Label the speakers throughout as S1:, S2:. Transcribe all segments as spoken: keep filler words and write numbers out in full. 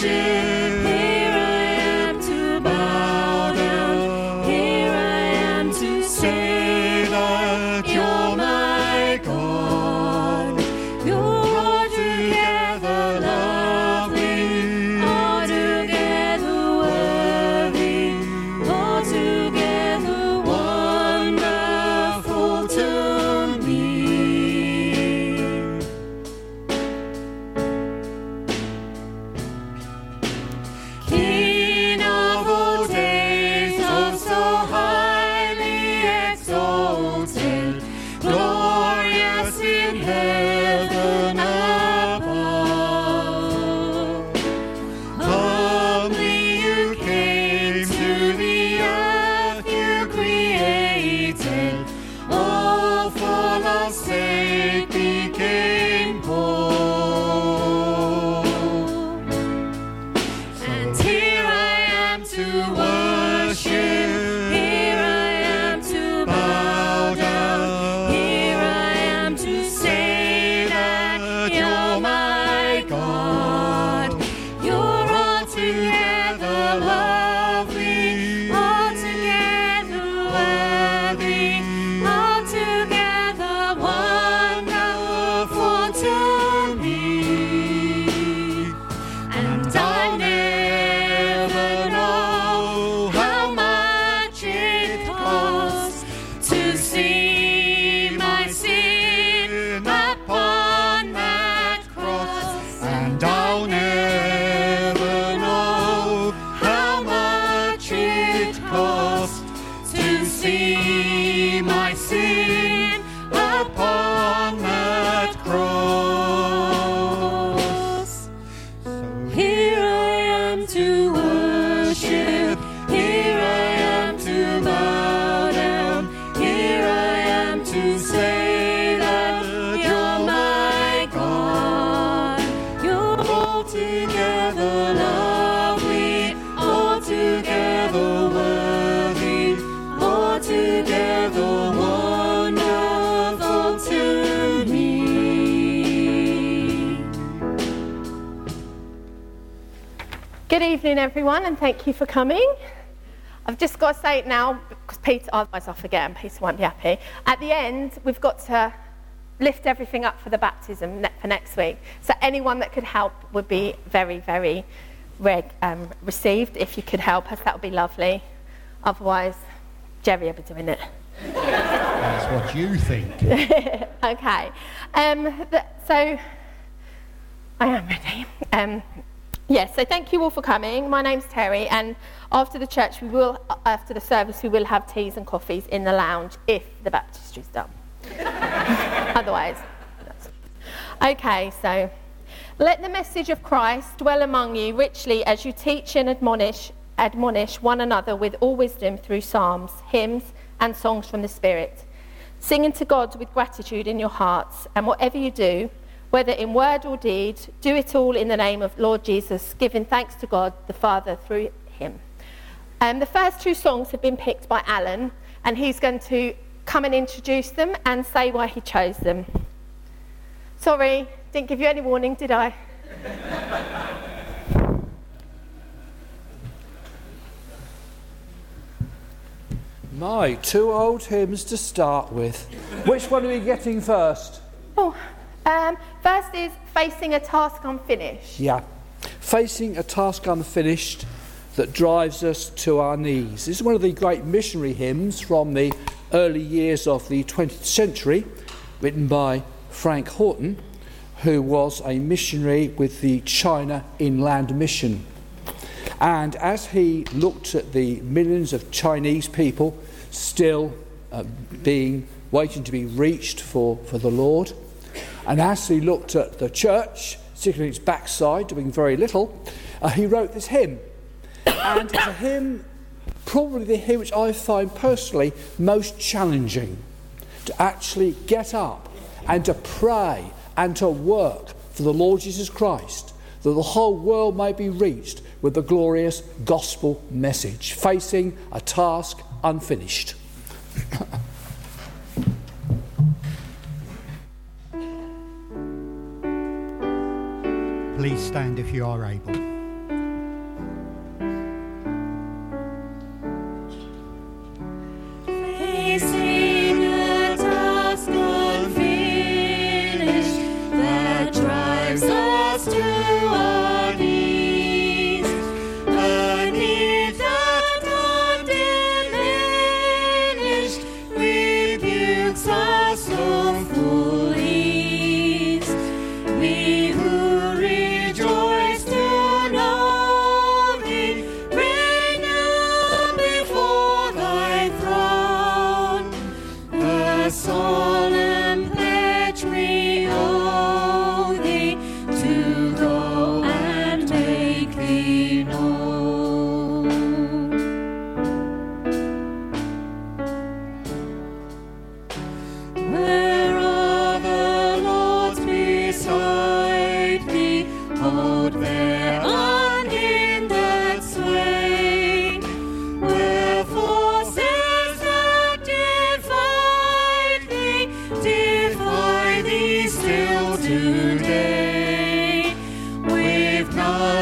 S1: Good evening, everyone, and thank you for coming. I've just got to say it now, because Peter, otherwise I'll forget, and Peter won't be happy. At the end, we've got to lift everything up for the baptism ne- for next week. So anyone that could help would be very, very reg- um, received. If you could help us, that would be lovely. Otherwise, Jerry will be doing it.
S2: That's what you think.
S1: Okay. Um, th- so, I am ready. Um, Yes, so thank you all for coming. My name's Terry, and after the church, we will, after the service, we will have teas and coffees in the lounge if the baptistry's done. Otherwise, that's... Okay, so let the message of Christ dwell among you richly as you teach and admonish, admonish one another with all wisdom through psalms, hymns, and songs from the Spirit, singing to God with gratitude in your hearts, and whatever you do, whether in word or deed, do it all in the name of Lord Jesus, giving thanks to God the Father through him. Um, the first two songs have been picked by Alan, and he's going to come and introduce them and say why he chose them. Sorry, didn't give you any warning, did I?
S3: My, two old hymns to start with. Which one are we getting first?
S1: Oh, Um, first is Facing a Task Unfinished.
S3: Yeah, Facing a Task Unfinished that drives us to our knees. This is one of the great missionary hymns from the early years of the twentieth century, written by Frank Horton, who was a missionary with the China Inland Mission. And as he looked at the millions of Chinese people still uh, being waiting to be reached for, for the Lord, and as he looked at the church, sitting on its backside, doing very little, uh, he wrote this hymn. And it's a hymn, probably the hymn which I find personally most challenging, to actually get up and to pray and to work for the Lord Jesus Christ, that the whole world may be reached with the glorious gospel message, facing a task unfinished.
S2: Please stand if you are able.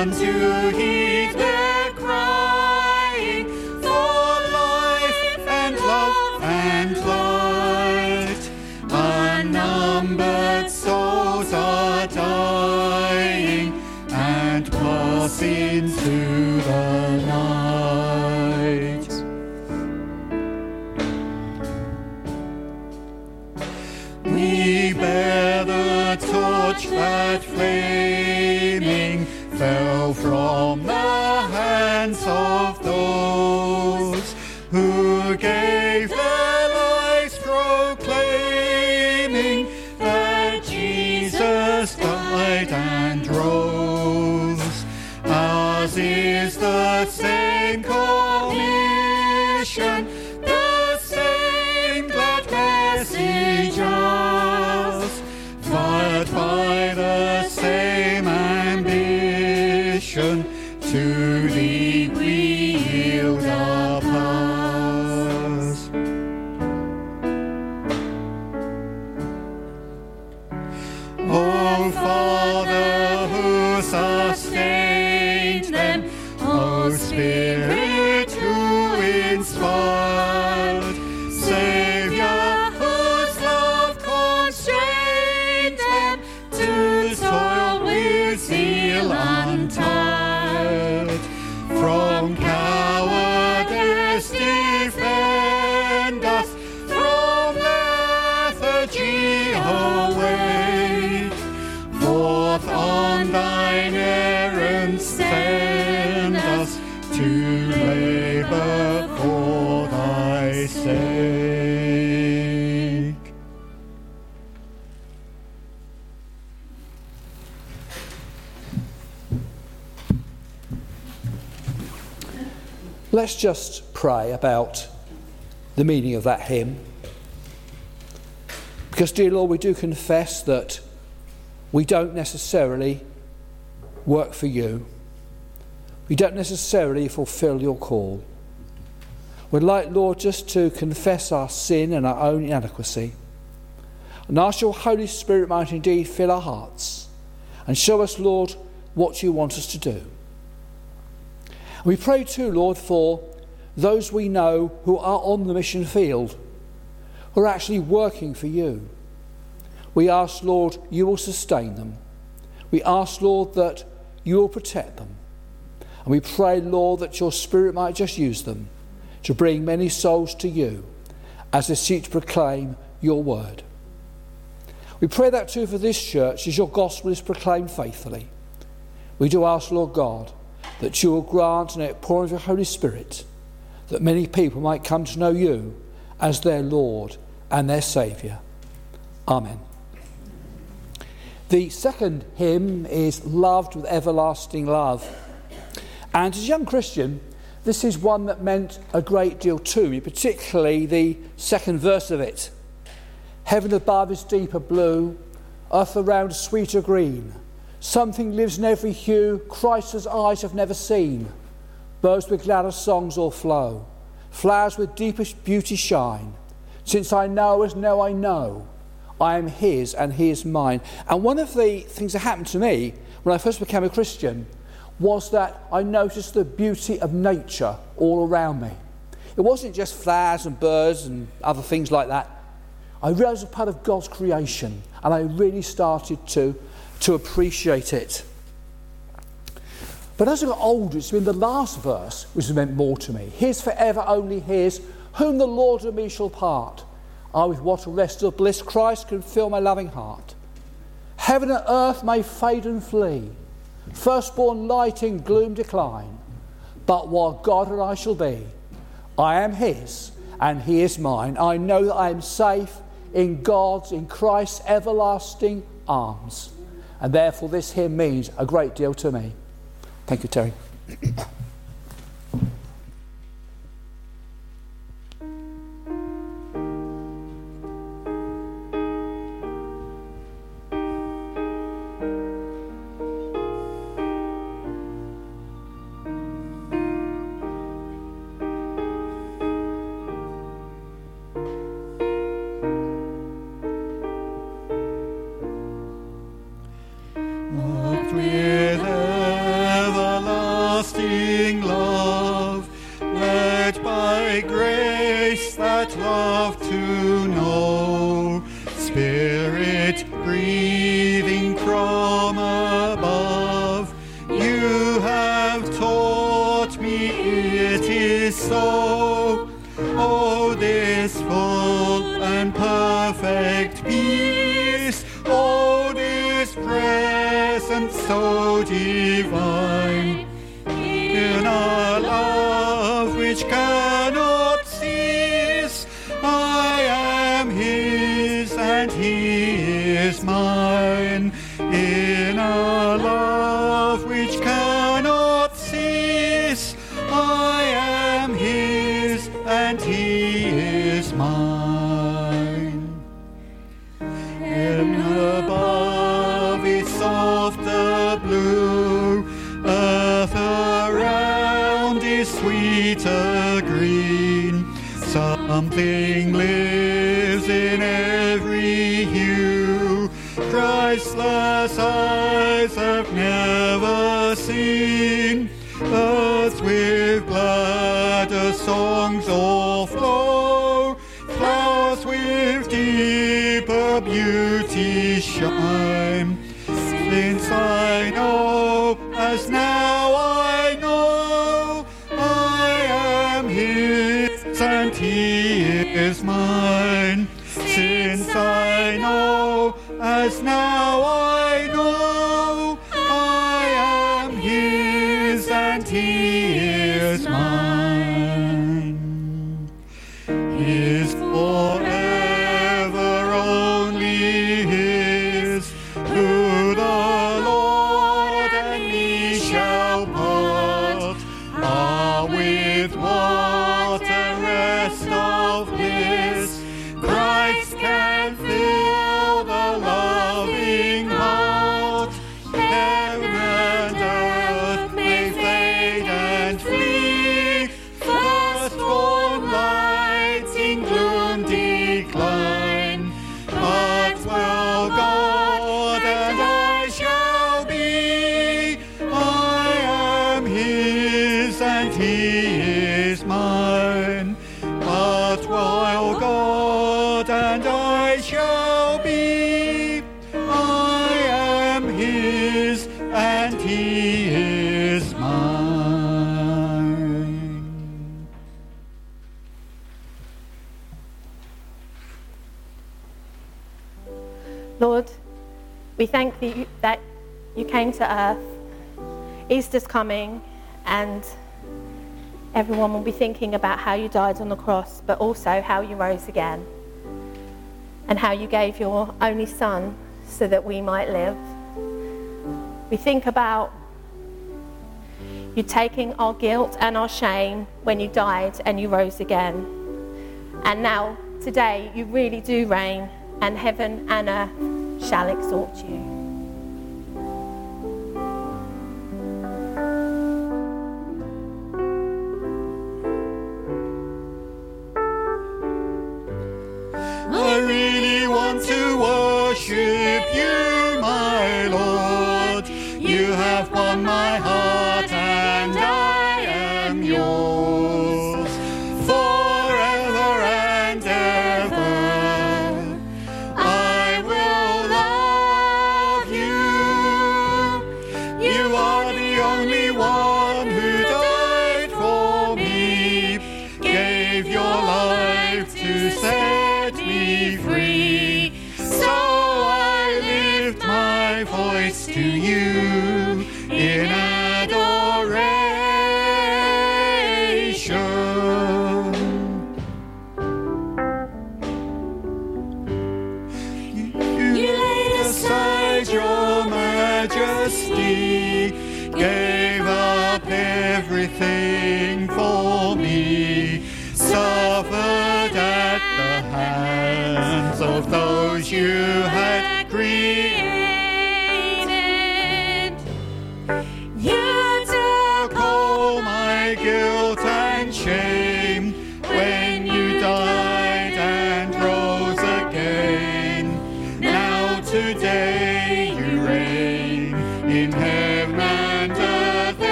S4: none to heed their crying for life and love and light. Unnumbered souls are dying and passing through the night. We bear the torch that flaming fell from the hands of those who gave their lives proclaiming that Jesus died and rose. Ours is the same commission, the same glad message ours, fired by the same ambition. To thee we yield our powers. O Father, who sustained them, O Spirit, who inspired, Saviour, whose love constrained them to toil with zeal untired, from cowardice defend us, from lethargy awake. Forth on thine errand send us, to labour for thy sake.
S3: Let's just pray about the meaning of that hymn. Because, dear Lord, we do confess that we don't necessarily work for you. We don't necessarily fulfill your call. We'd like, Lord, just to confess our sin and our own inadequacy, and ask your Holy Spirit might indeed fill our hearts and show us, Lord, what you want us to do. We pray too, Lord, for those we know who are on the mission field, who are actually working for you. We ask, Lord, you will sustain them. We ask, Lord, that you will protect them. And we pray, Lord, that your Spirit might just use them to bring many souls to you as they seek to proclaim your word. We pray that too for this church as your gospel is proclaimed faithfully. We do ask, Lord God, that you will grant an outpouring of your Holy Spirit, that many people might come to know you as their Lord and their Saviour. Amen. The second hymn is Loved with Everlasting Love. And as a young Christian, this is one that meant a great deal to me, particularly the second verse of it. Heaven above is deeper blue, earth around is sweeter green. Something lives in every hue Christ's eyes have never seen. Birds with gladder songs all flow, flowers with deepest beauty shine. Since I know as now I know, I am his and he is mine. And one of the things that happened to me when I first became a Christian was that I noticed the beauty of nature all around me. It wasn't just flowers and birds and other things like that. I realised it was part of God's creation, and I really started to to appreciate it. But as I got older, it's been the last verse which has meant more to me. His forever only his, whom the Lord and me shall part. I with what a rest of bliss Christ can fill my loving heart. Heaven and earth may fade and flee, firstborn light in gloom decline. But what God and I shall be, I am his and he is mine. I know that I am safe in God's, in Christ's everlasting arms. And therefore this hymn means a great deal to me. Thank you, Terry.
S4: With that love to know. Spirit breathing from above, you have taught me it is so. Oh, this full and perfect peace, oh, this presence so divine, in a love which cannot cease. I am his and he is mine, in a love which cannot cease. I am his and he is mine. Heaven above is softer blue, earth around is sweeter green. Something lives in every hue Christless eyes have never seen. Earth with gladder songs o'erflow, flowers with deeper beauty shine. Since I know, as now I know, I am his and he is mine. Since I know, as now I know, I am his and he is mine. His forever, only his, who the Lord and me shall part. Ah, with what a rest of bliss Christ can fill the loving heart. Heaven and earth may fade and flee, firstborn lights in gloom decline, but will God and I shall be. I am his and he is mine, but while God and I shall be, I am his and he is mine.
S1: Lord, we thank you that you came to earth. Easter's coming, and everyone will be thinking about how you died on the cross, but also how you rose again, and how you gave your only son so that we might live. We think about you taking our guilt and our shame when you died and you rose again. And now, today, you really do reign, and heaven and earth shall exalt you.
S4: I really want to worship you, my Lord. You have won my heart and I am yours forever and ever. I will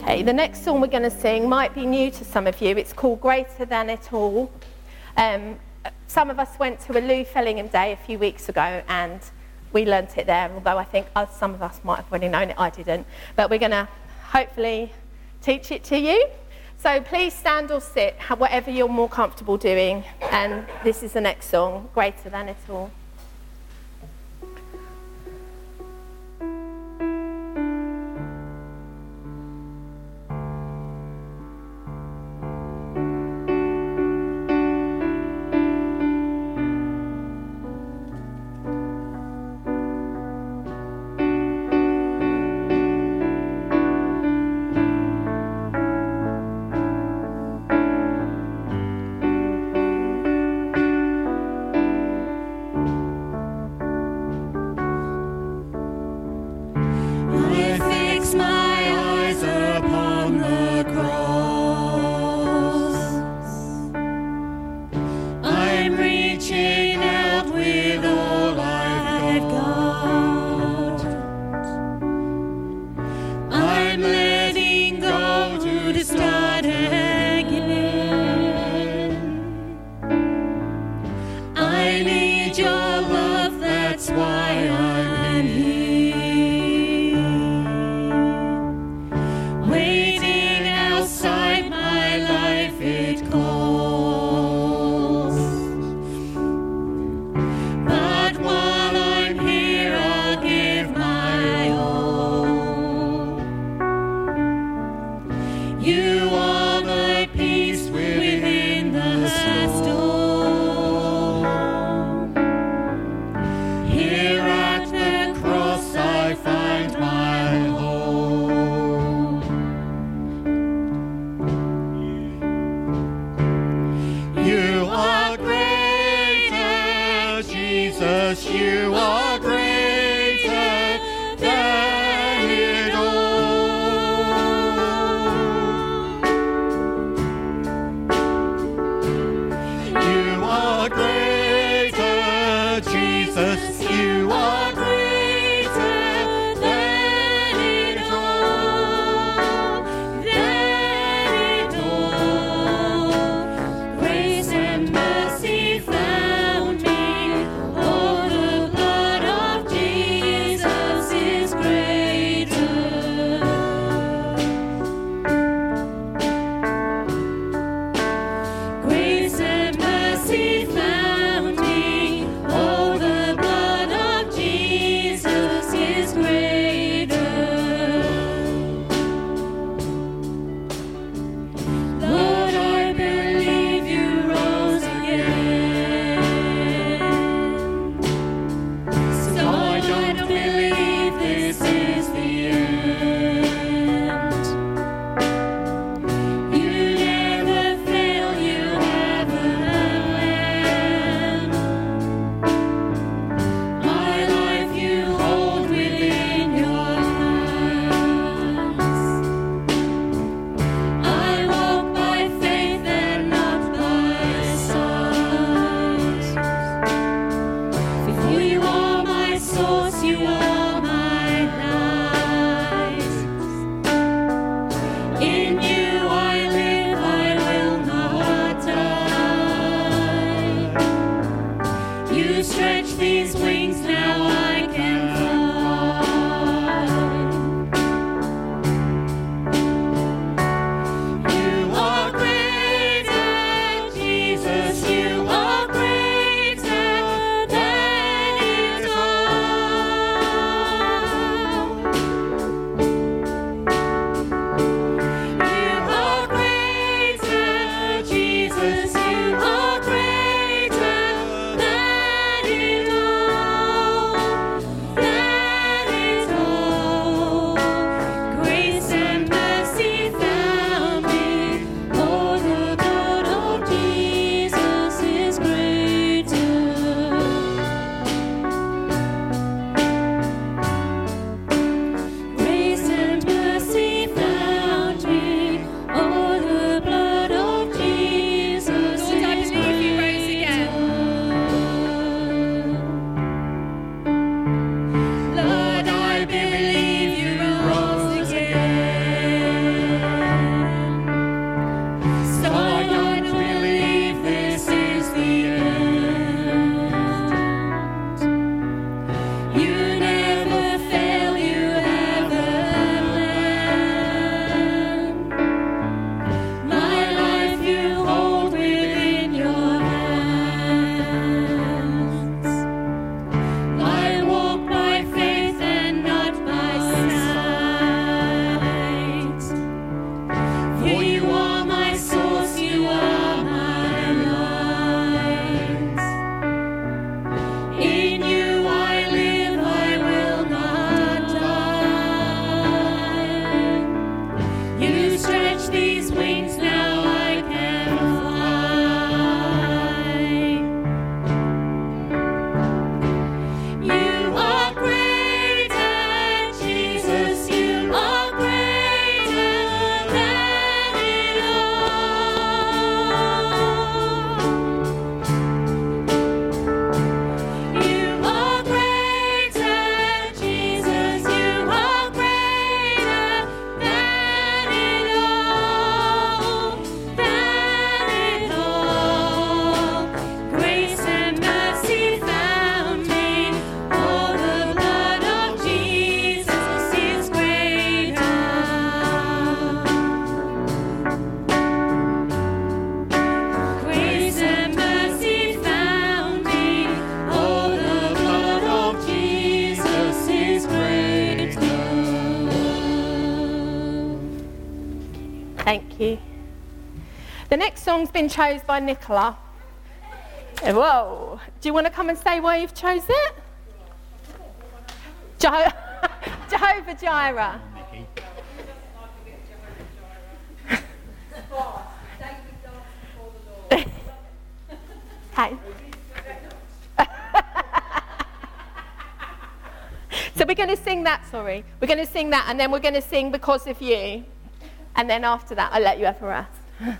S1: Okay, the next song we're going to sing might be new to some of you. It's called Greater Than It All. Um, some of us went to a Lou Fellingham Day a few weeks ago and we learnt it there, although I think some of us might have already known it, I didn't. But we're going to hopefully teach it to you. So please stand or sit, whatever you're more comfortable doing. And this is the next song, Greater Than It All.
S4: Greater
S1: Thank you. The next song's been chosen by Nicola. Whoa. Do you want to come and say why you've chosen it? Jeho- Jehovah Jireh. Okay. So we're going to sing that, sorry. We're going to sing that, and then we're going to sing Because of You. And then after that, I'll let you have a rest.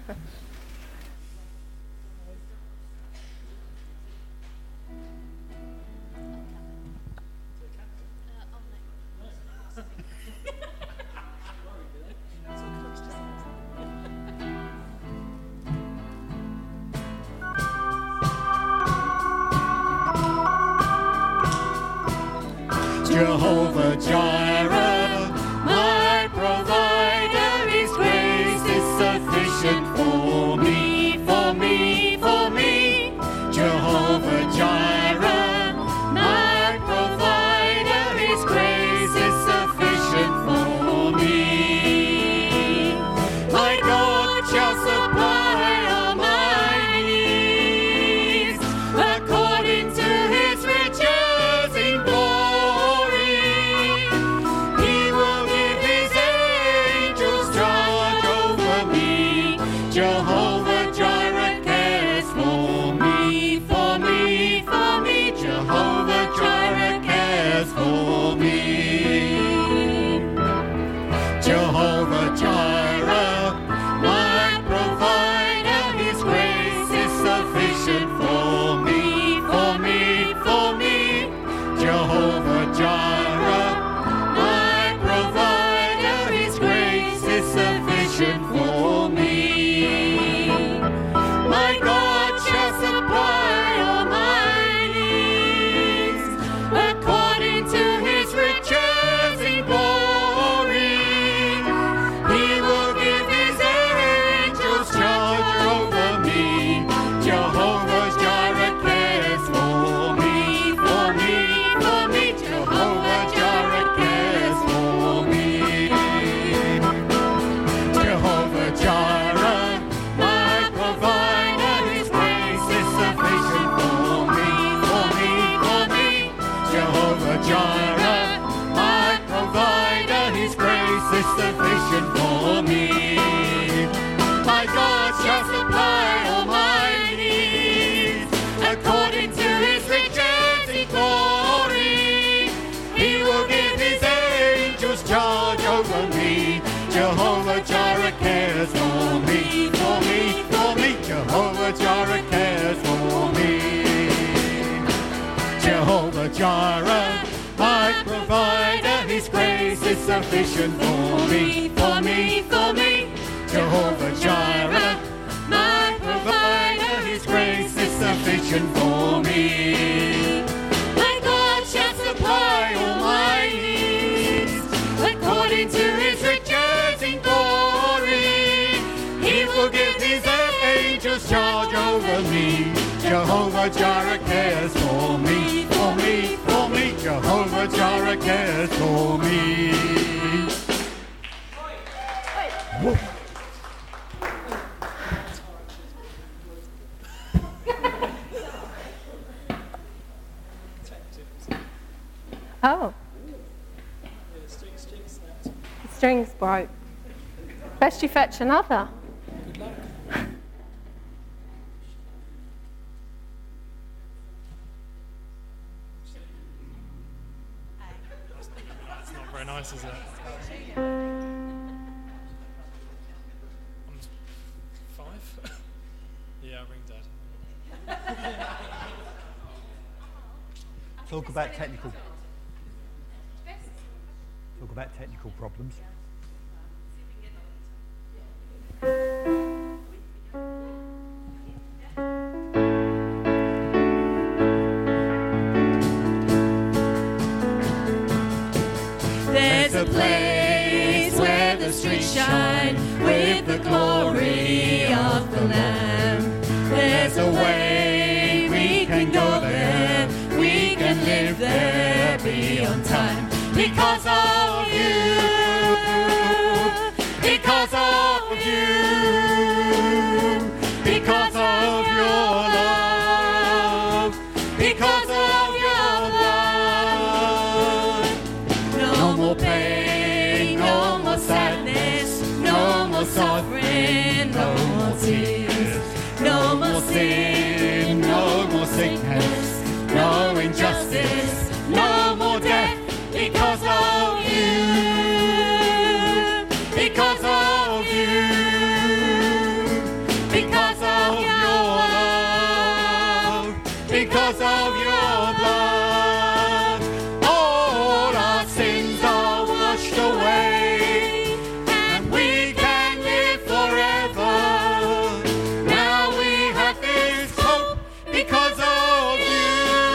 S4: Jehovah Jireh, my provider, His grace is sufficient for me, for me, for me. Jehovah Jireh, my provider, His grace is sufficient for me. My God shall supply all my needs according to His riches in glory. He will give His angels charge over me. Jehovah Jireh cares for me, for me, for me. Jehovah Jireh cares for me. Jehovah Jireh, my provider, His grace is sufficient for me, for me, for me. Jehovah Jireh, my provider, His grace is sufficient for me. My God shall supply all my needs according to His riches in glory. He will give His angels charge over me. Jehovah Jireh cares for me, for me, for me. Jehovah Jireh cares for me. Jehovah Jireh, my provider, His grace is sufficient for me, for me, for me. Jehovah Jireh, my provider, His grace is sufficient for me. My God shall supply all my needs according to His riches in glory. He will give His angels charge over me. Jehovah Jireh cares for me, for me, for me. Jehovah Jireh cares for me. Jehovah Jireh, my provider, His grace is sufficient for me, for me, for me. Jehovah Jireh, my provider, His grace is sufficient for me. My God shall supply all my needs according to His riches in glory. He will give His angels charge over me. Jehovah Jireh cares for me, for me, for me. Jehovah Jireh cares for me. Whoa.
S1: Oh. The string's broke. Best you fetch another.
S5: That's not very nice, is it? I'm five? Yeah, ring dad.
S6: Talk about technical. Talk about technical problems.
S4: There's a place where the streets shine with the glory of the Lamb. There's a way we can go there, we can live there beyond time. Because of you, because of you. pain, no more sadness, no more suffering, no more tears, no more sin, no more sickness, no injustice, no more death, because of you, because of you, because of your love, because of your blood. All our sins are washed away, and we can live forever. Now we have this hope because of you.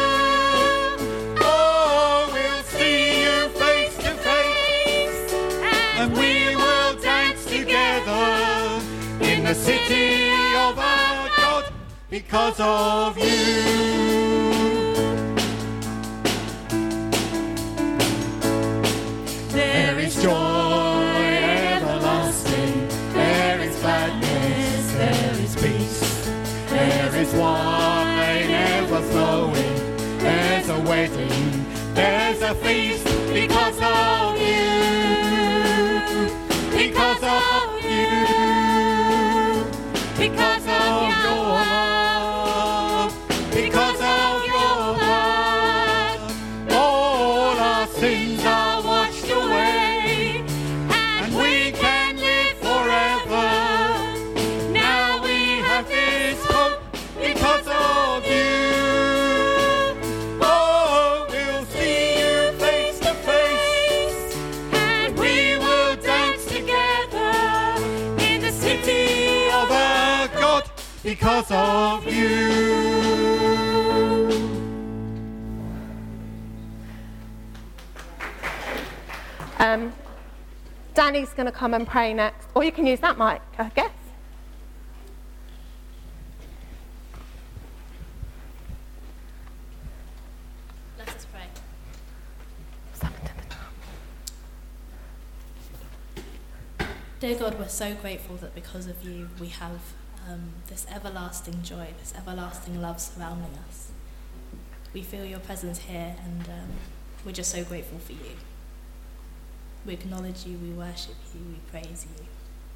S4: Oh, we'll see you face to face, and we will dance together in the city of our God because of you. There is joy everlasting, there is gladness, there is peace, there is wine ever flowing, there's a wedding, there's a feast because of you, because of you, because of your love, because of your blood. All our sins are washed away, and we can live forever. Now we have this hope because of you. Oh, we'll see you face to face, and we will dance together in the city of our God because of you.
S1: Um, Danny's going to come and pray next. Or you can use that mic, I guess.
S7: Let us pray. Dear God, we're so grateful that because of you we have um, this everlasting joy, this everlasting love surrounding us. We feel your presence here, and um, we're just so grateful for you. We acknowledge you, we worship you, we praise you.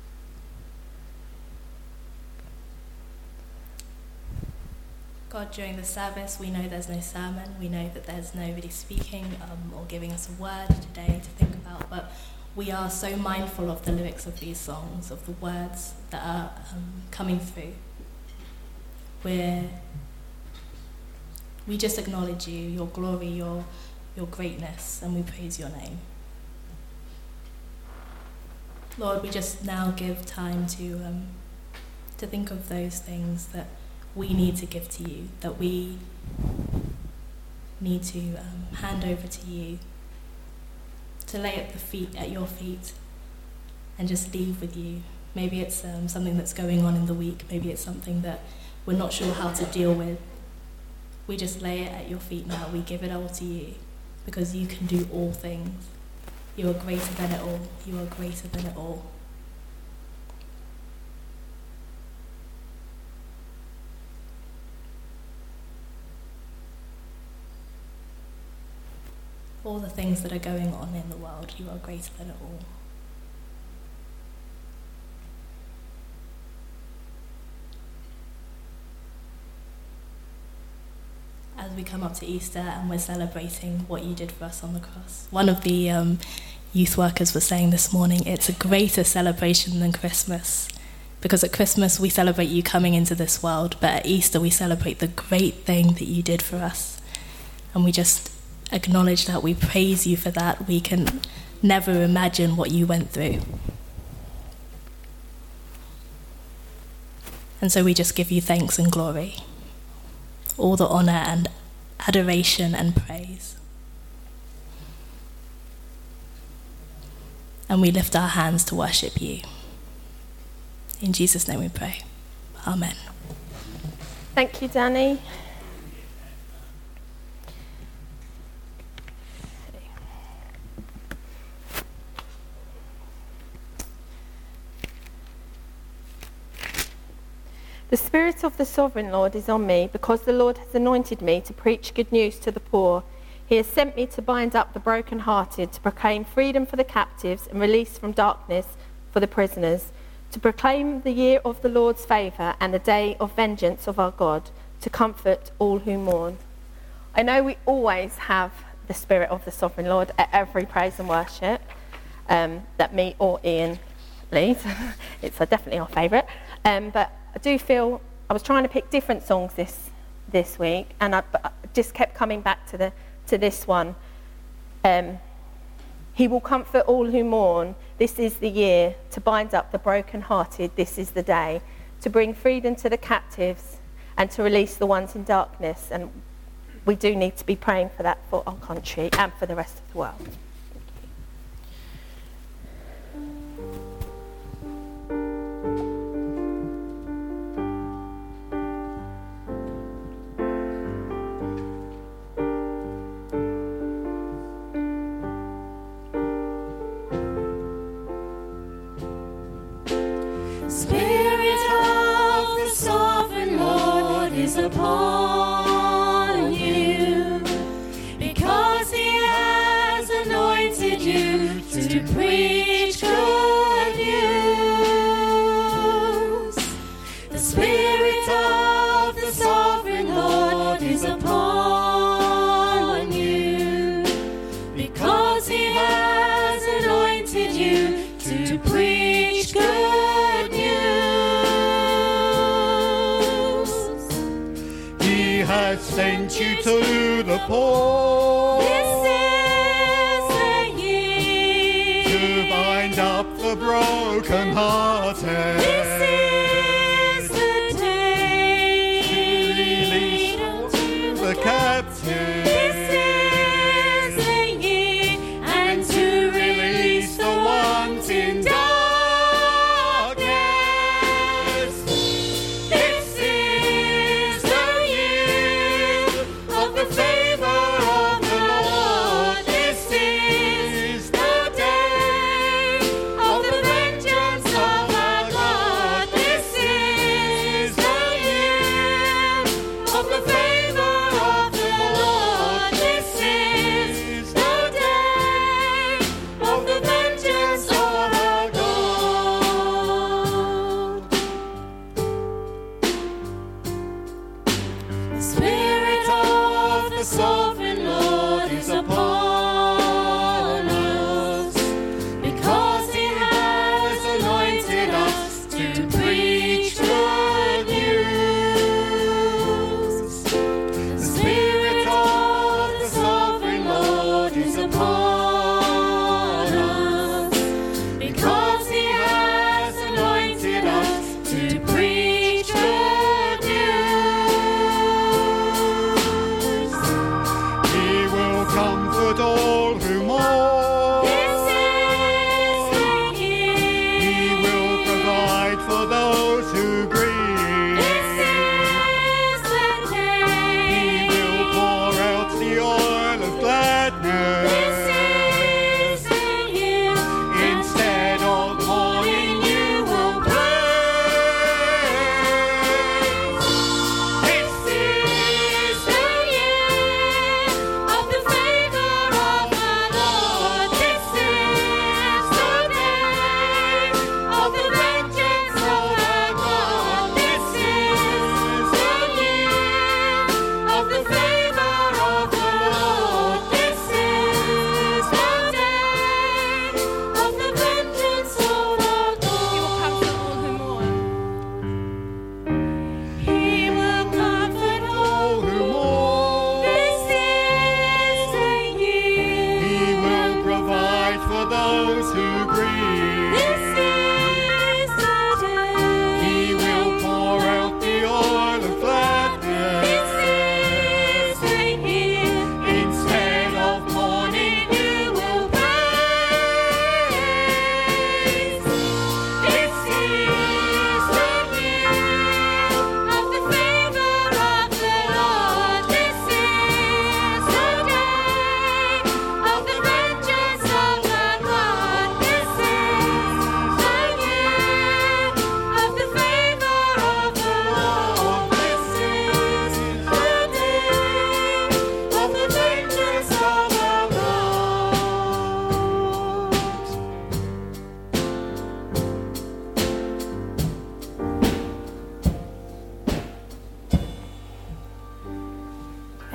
S7: God, during the service, we know there's no sermon, we know that there's nobody speaking um, or giving us a word today to think about, but we are so mindful of the lyrics of these songs, of the words that are um, coming through. We're, we just acknowledge you, your glory, your, your greatness, and we praise your name. Lord, we just now give time to um, to think of those things that we need to give to you, that we need to um, hand over to you, to lay at the feet, at your feet, and just leave with you. Maybe it's um, something that's going on in the week. Maybe it's something that we're not sure how to deal with. We just lay it at your feet now. We give it all to you, because you can do all things. You are greater than it all. You are greater than it all. All the things that are going on in the world, you are greater than it all. As we come up to Easter and we're celebrating what you did for us on the cross. One of the um, youth workers was saying this morning, it's a greater celebration than Christmas. Because at Christmas we celebrate you coming into this world, but at Easter we celebrate the great thing that you did for us. And we just acknowledge that, we praise you for that. We can never imagine what you went through. And so we just give you thanks and glory. All the honour and adoration and praise. And we lift our hands to worship you. In Jesus' name we pray. Amen.
S1: Thank you, Danny. The Spirit of the Sovereign Lord is on me, because the Lord has anointed me to preach good news to the poor. He has sent me to bind up the brokenhearted, to proclaim freedom for the captives and release from darkness for the prisoners, to proclaim the year of the Lord's favour and the day of vengeance of our God, to comfort all who mourn. I know we always have the Spirit of the Sovereign Lord at every praise and worship um, that me or Ian lead. It's uh, definitely our favourite. Um, but I do feel I was trying to pick different songs this this week, and I, but I just kept coming back to the to this one. Um, he will comfort all who mourn. This is the year to bind up the brokenhearted. This is the day to bring freedom to the captives and to release the ones in darkness. And we do need to be praying for that for our country and for the rest of the world.
S8: Upon you, because he has anointed you to preach good news. The Spirit of the Sovereign Lord is upon you, because he has anointed you to preach good news.
S4: Has sent you to the poor.
S8: This is the year
S4: to bind up the brokenhearted.
S8: This is the day
S4: to release the captive.
S8: This is the year and to release the ones in darkness. This is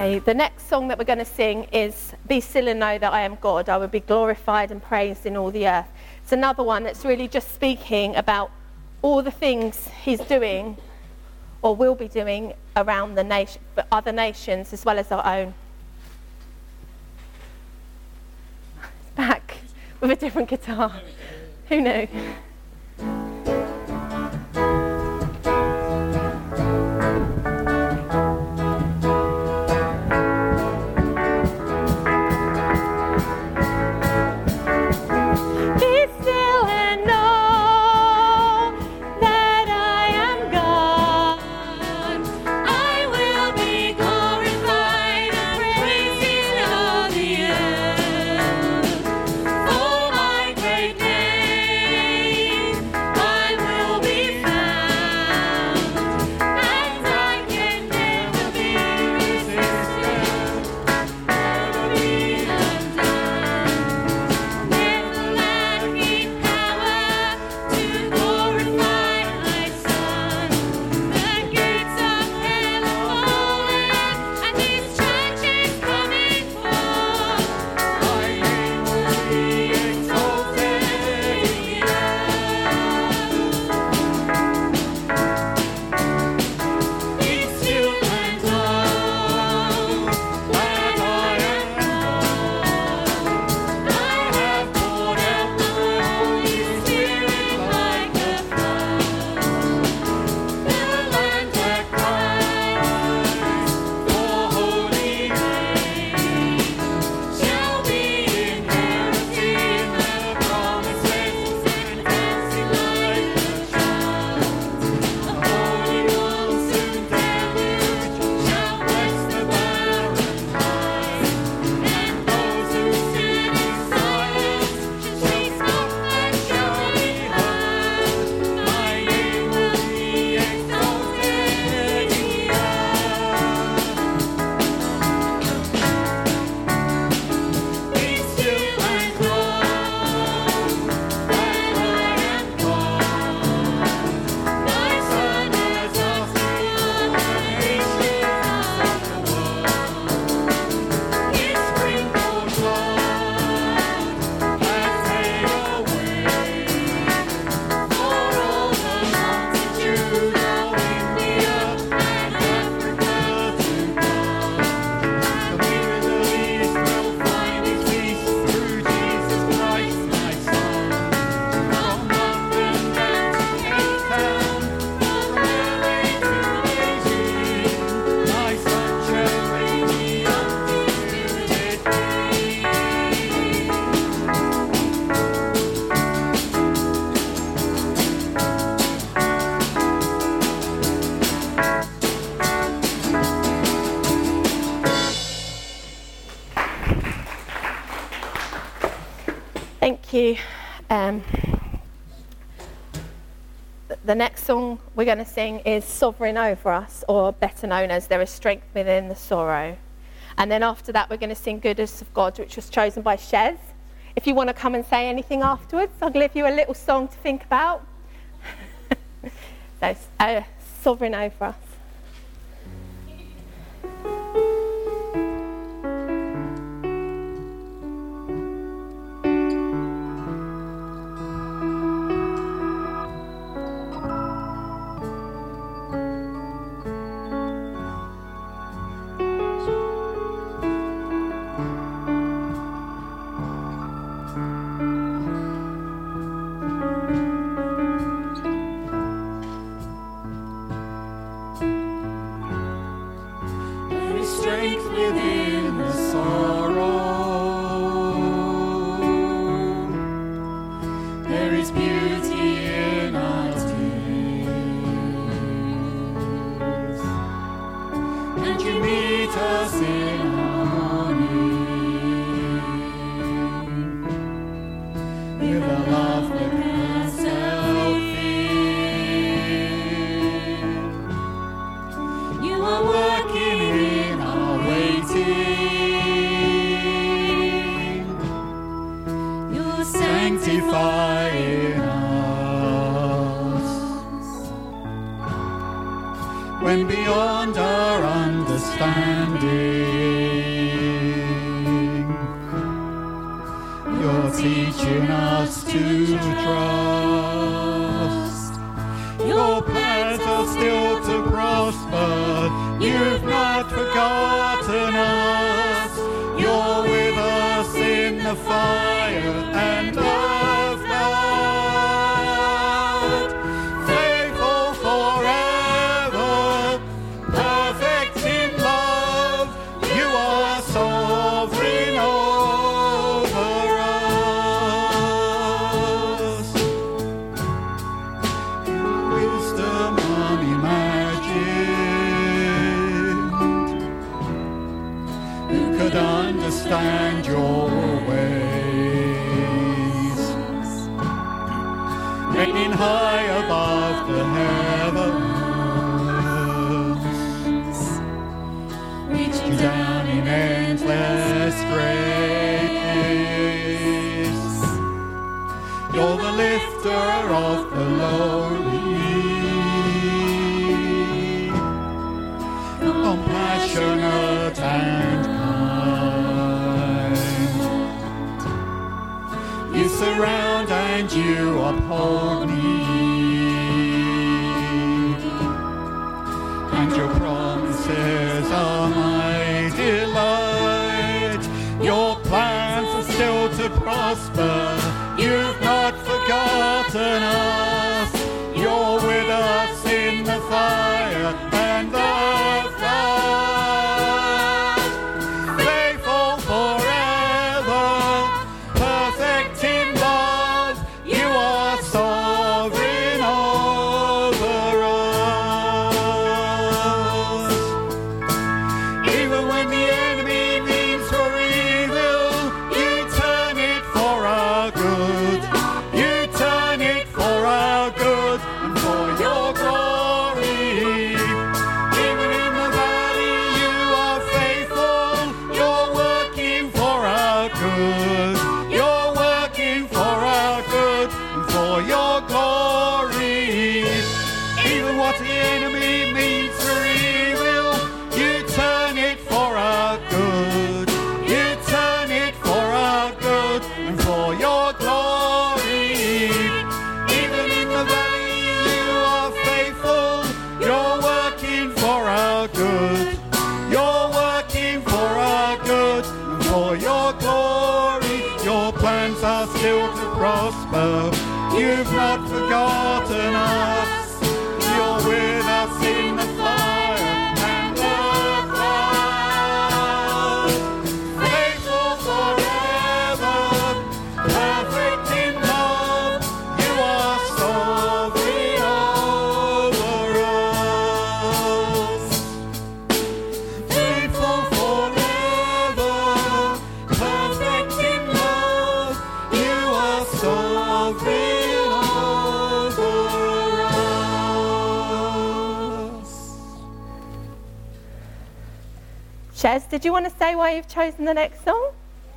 S1: Okay, the next song that we're going to sing is Be Still and Know That I Am God. I will be glorified and praised in all the earth. It's another one that's really just speaking about all the things he's doing or will be doing around the nation, but other nations as well as our own. Back with a different guitar. Who knew? Thank you. Um, the next song we're going to sing is Sovereign Over Us, or better known as There Is Strength Within the Sorrow. And then after that, we're going to sing Goodness of God, which was chosen by Shez. If you want to come and say anything afterwards, I'll give you a little song to think about. So, uh, Sovereign Over Us.
S4: When beyond our understanding teaching us to trust. Your plans are still to prosper. You've not forgotten us. You're with us in the fire and the flood. Faithful forever, perfect in love. You are sovereign over us. Wisdom unimagined. Who could understand your ways? Reigning high above the heavens, reaching down in endless grace. You're the lifter of the lowly, compassionate and kind. You surround and you uphold me, and your promises are my delight. Your plans are still to prosper. You've not forgotten us. You're with us in the fire and the flood. Faithful forever, perfect in love. You are sovereign over us. Even when the enemy means for evil, you turn it for our good. You turn it for our good and for your glory. Even in the valley you are faithful. You're working for our good. You're working for our good and for your glory. Even what the enemy means for evil, you turn it for our good. You turn it for our good and for your glory. Even in the valley you are faithful. You're working for our good. You're working for our good and for your glory. Your plans are still to prosper. You've not forgotten us. You're with us in the fire and the flood. Faithful forever, perfect in love. You are sovereign over us. Faithful forever, perfect in love. You are sovereign over us.
S1: Shez, did you want to say why you've chosen the next song?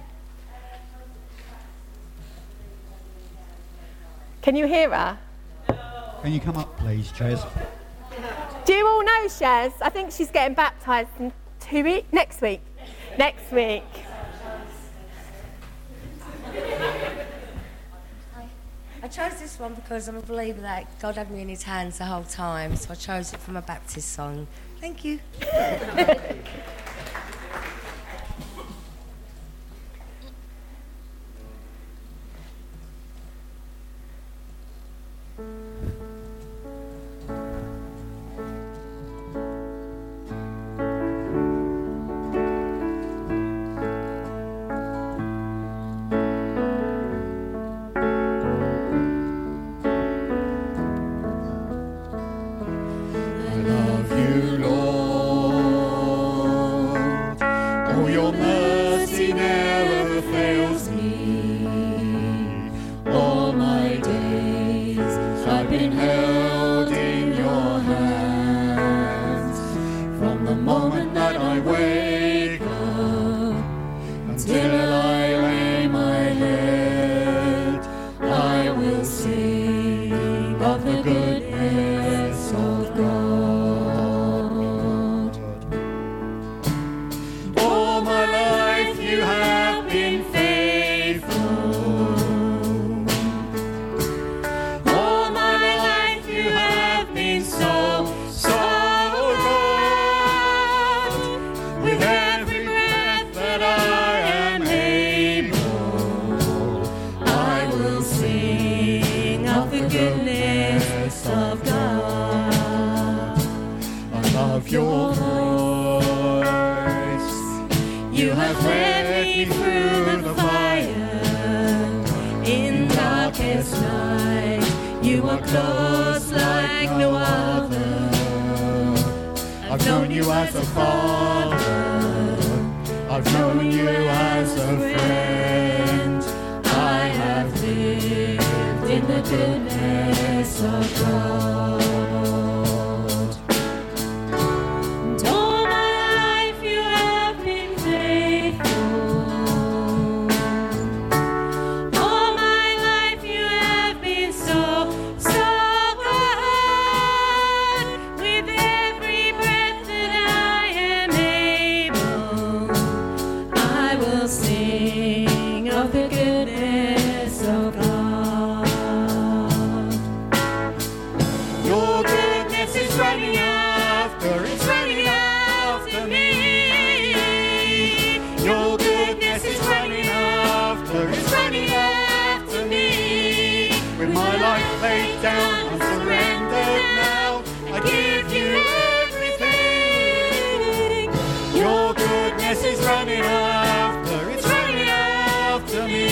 S1: Can you hear her?
S6: Can you come up, please, Chez?
S1: Do you all know Shez? I think she's getting baptised in two weeks, next week. Next week.
S9: I chose this one because I'm a believer that God had me in his hands the whole time, so I chose it from a Baptist song. Thank you.
S4: I love you, Lord.
S8: will sing of the goodness of God.
S4: I love your voice.
S8: You have led me through the fire in darkest night. You are close like no other.
S4: I've known you as a father. I've known you as a friend.
S8: I have lived in the goodness of God. And all my life you have been faithful. All my life you have been so, so good. With every breath that I am able, I will sing of the goodness of God.
S4: Your goodness is running after, it's running after me. Your goodness is running after, it's running after me. With my life laid down, I'm surrendered now. I give you everything. Your goodness is running after, it's running after me.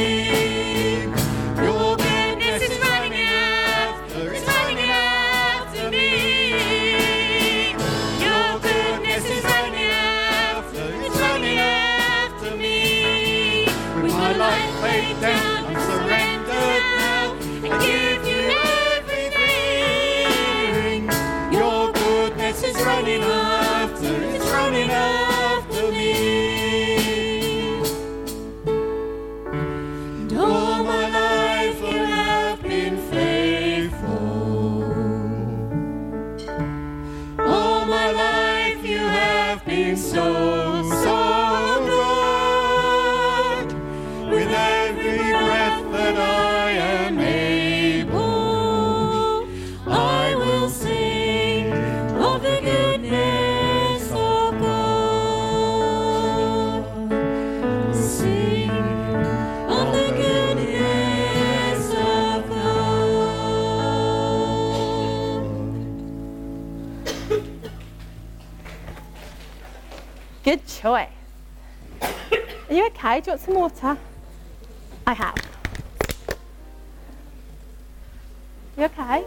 S4: Your goodness is running after, it's running after me. Your goodness is running after, it's running after me. With my life laid down, I'm surrendered now. I give you everything. Your goodness is running after, it's running after me. And all my life you have been faithful. All my life you have been so, so good. With every breath that I am able, I will sing of the goodness of God. Sing of the goodness of God.
S1: Good choice. Are you okay? Do you want some water? I have. You okay?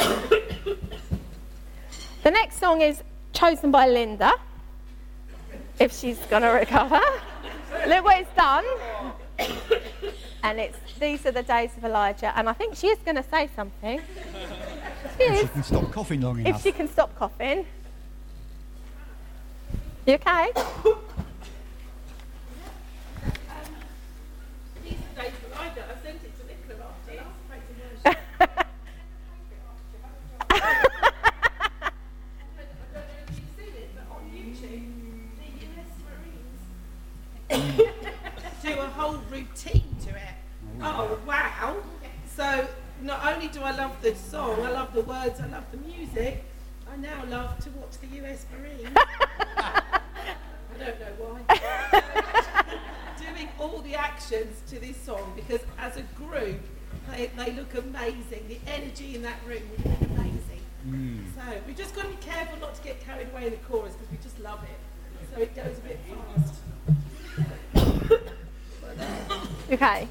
S1: The next song is chosen by Linda, if she's going to recover. Look what it's done. And it's These Are the Days of Elijah. And I think she is going to say something. She
S6: If
S1: is.
S6: she can stop coughing long
S1: If
S6: enough.
S1: she can stop coughing. You okay?
S10: Do a whole routine to it. Oh wow! So not only do I love the song, I love the words, I love the music, I now love to watch the U S Marines. I don't know why. Doing all the actions to this song, because as a group they, they look amazing. The energy in that room would look amazing.
S6: Mm.
S10: So we've just got to be careful not to get carried away in the chorus, because we just love it. So it goes a bit fast.
S1: Okay.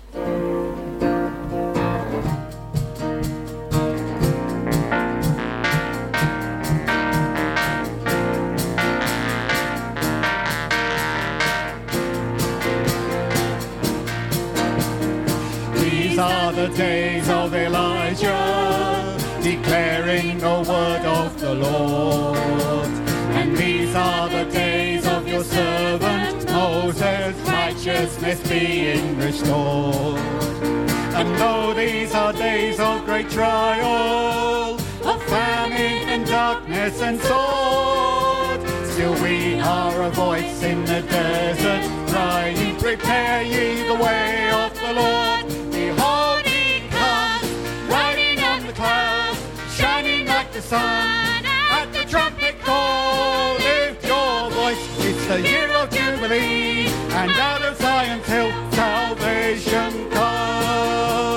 S4: These are the days of Elijah, declaring the word of the Lord. And these are the days of your servant Moses, righteousness being restored. And though these are days of great trial, of famine and darkness and sword, still we are a voice in the desert, crying, prepare ye the way of the Lord. Behold, he comes, riding on the clouds, shining like the sun. At the trumpet call, lift your voice. It's the year of Jubilee, and out of Zion's hill salvation comes.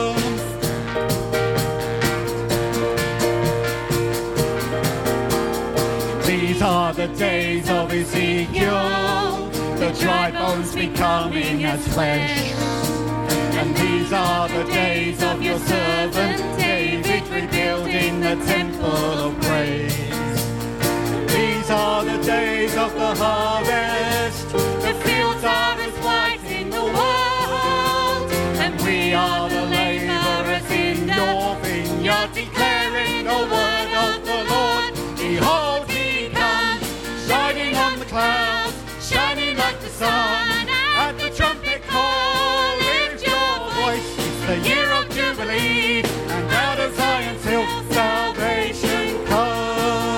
S4: days of Ezekiel, the dry bones becoming as flesh. And these are the days of your servant David, rebuilding the temple of praise. These are the days of the harvest, the fields are as white in the world, and we are the labourers in your vineyard, declaring the word of the Lord. Behold, he comes, shining on the clouds, shining like the sun. At the trumpet call, lift your voice. It's the year of Jubilee, and out of Zion's hill, salvation comes.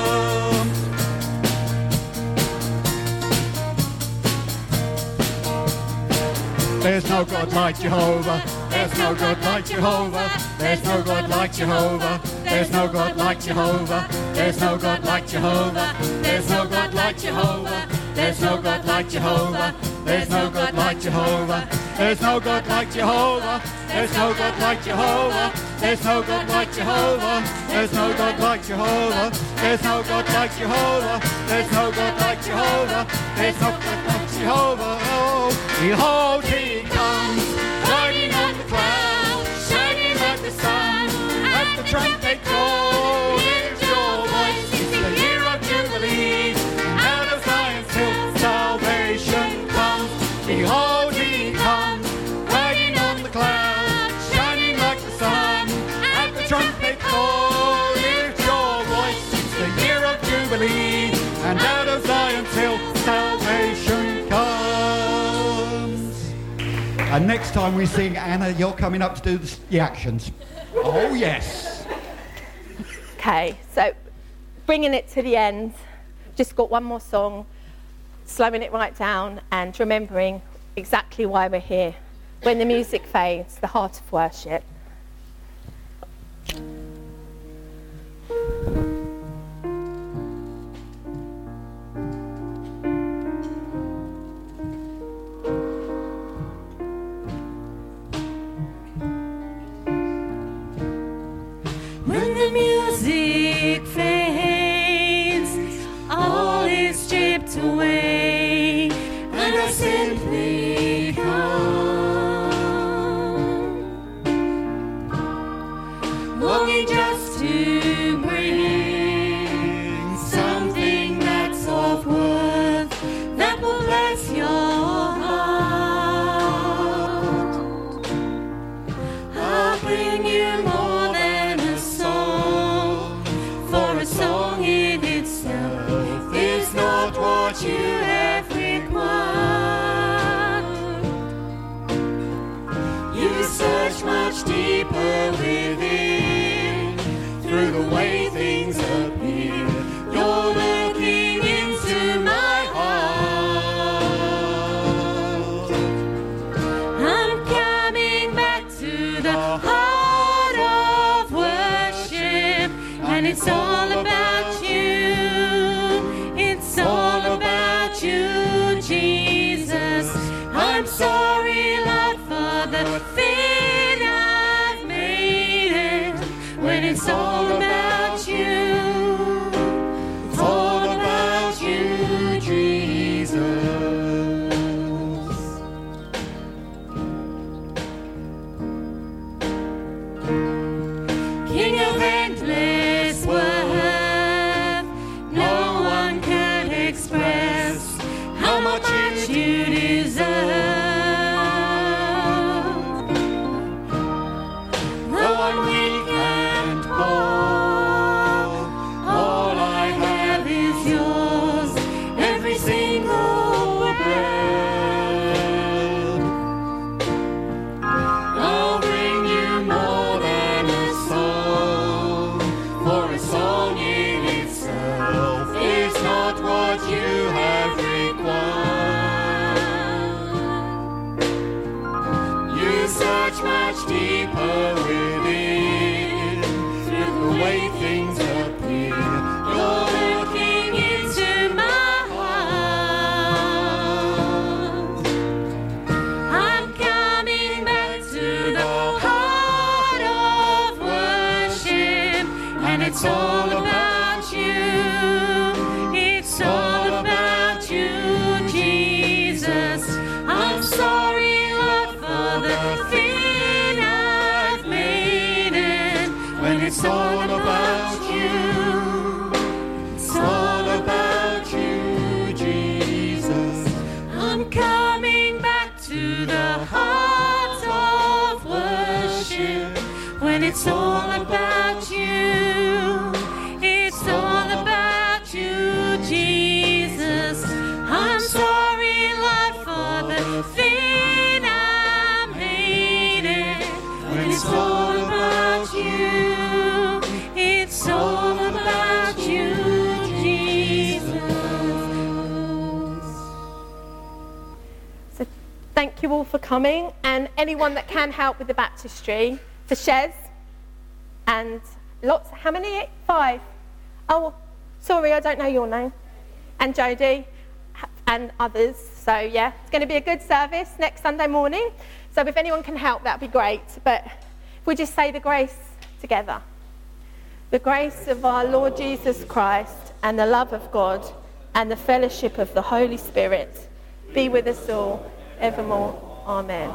S4: There's no God like Jehovah. There's no God like Jehovah. There's no God like Jehovah. There's no God like Jehovah. There's no God like Jehovah. There's no God like Jehovah. There's no God like Jehovah. There's no God like Jehovah. There's no God like Jehovah. There's no God like Jehovah. There's no God like Jehovah. There's no God like Jehovah. There's no God like Jehovah. There's no God like Jehovah. There's no God like Jehovah. Oh, behold, he comes, riding on the clouds, shining like the sun. At the trumpet call, lift your voice. It's the year of Jubilee. Out of Zion's hill, salvation comes. Behold, he comes, riding on the clouds, shining like the sun. At the trumpet call, lift your voice. It's the year of Jubilee, and out of Zion's hill, salvation comes.
S6: And next time we sing, Anna, you're coming up to do the, the actions. Oh, yes.
S1: Okay, so bringing it to the end, just got one more song, slowing it right down and remembering exactly why we're here. When the music fades, the heart of worship.
S8: When the music fades, all is stripped away, and I simply come, longing just to bring something that's of worth that will bless your heart. I'll bring you more than a song, for a song in itself is not what you have required. You search much deeper within, through the way things appear. You're looking into my heart. I'm coming back to the heart of worship, and it's all about you. It's all about you, Jesus. I'm sorry, Lord, for the thing I've made it. When it's all about you, it's all about you, Jesus. King of endless worth, no one can express how much you deserve. Though I'm weak and poor, all I have is yours, every single breath. I'll bring you more than a song, for a song in itself is not what you have required. You search much deeper within,
S4: it's all about you. It's all about you, Jesus.
S8: I'm coming back to the heart of worship when it's all about you. It's all about you, Jesus. I'm sorry, Lord, for the thing I made it. When it's all about you, it's all about you, Jesus.
S1: So thank you all for coming, and anyone that can help with the baptistry, for Shez, and lots, how many? Five. Oh, sorry, I don't know your name. And Jodie, and others. So yeah, it's going to be a good service next Sunday morning. So if anyone can help, that'd be great. But if we just say the grace together. The grace of our Lord Jesus Christ, and the love of God, and the fellowship of the Holy Spirit be with us all evermore. Amen.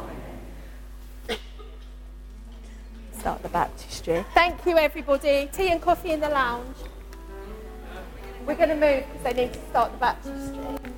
S1: Start the baptistry. Thank you, everybody. Tea and coffee in the lounge. We're going to move because they need to start the baptistry.